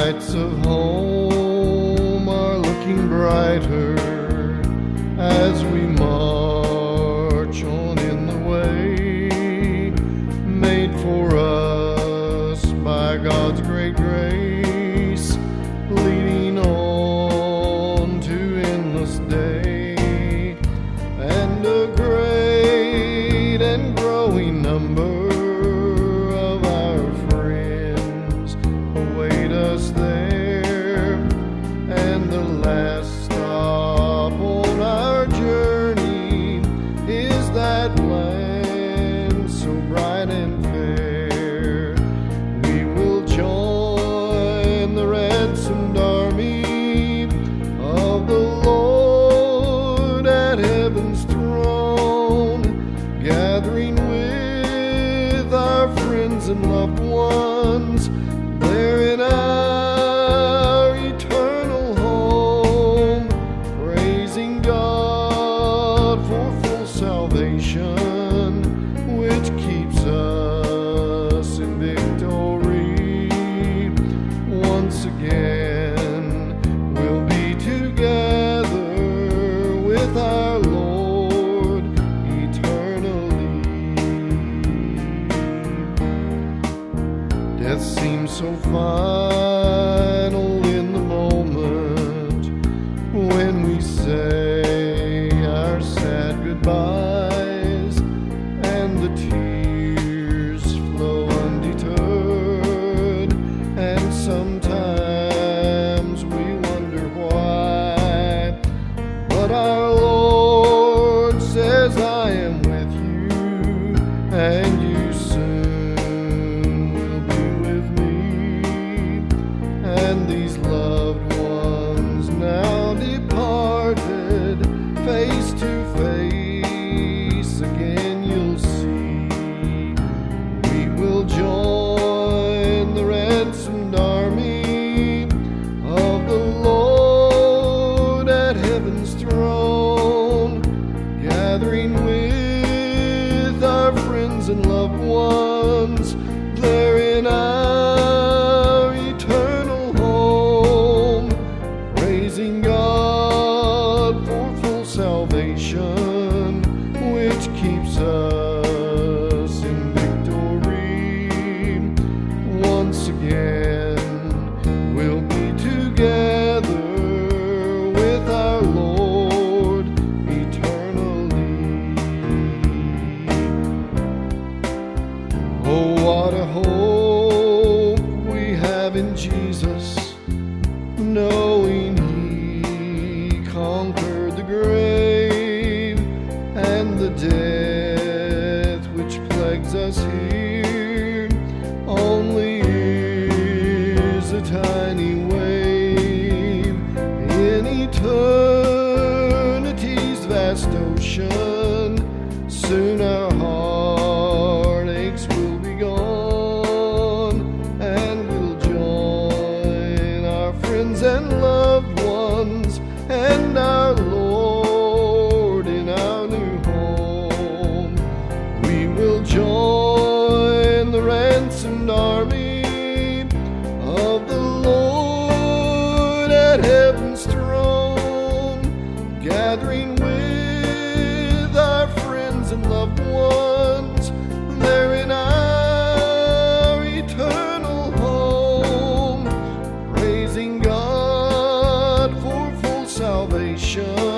lights of home are looking brighter as we march on in the way made for us by God's great grace, leading on to endless day. And a great and growing number of our friends await us there, and the last stop on our journey is that land so bright and fair. We will join the ransomed army of the Lord at heaven's throne, gathering with our friends and loved ones there in our eternal home, praising God for full salvation, which keeps us in victory. Once again, we'll be together with our Lord eternally. Death seems so final in the moment when we say our sad goodbyes, and the tears flow undeterred, and sometimes we wonder why. But our Lord says, I am with you, and you soon will be with me. And these loved ones now departed, face to face again you'll see. We will join the ransomed army of the Lord at heaven's throne, gathering with our friends and loved ones there in our eternal home, praising God for full salvation, which keeps us in victory. Once again, we'll be together with our Lord eternally. Oh, what a hope we have in Jesus, knowing He conquered the grave, and the death which plagues us here only is a tiny wave in eternity's vast ocean. Soon our heartaches will be gone, and we'll join our friends and loved ones and our Lord in our new home. We will join the ransomed army of the Lord at heaven's throne, gathering with our friends and loved ones there in our eternal home, praising God for full salvation,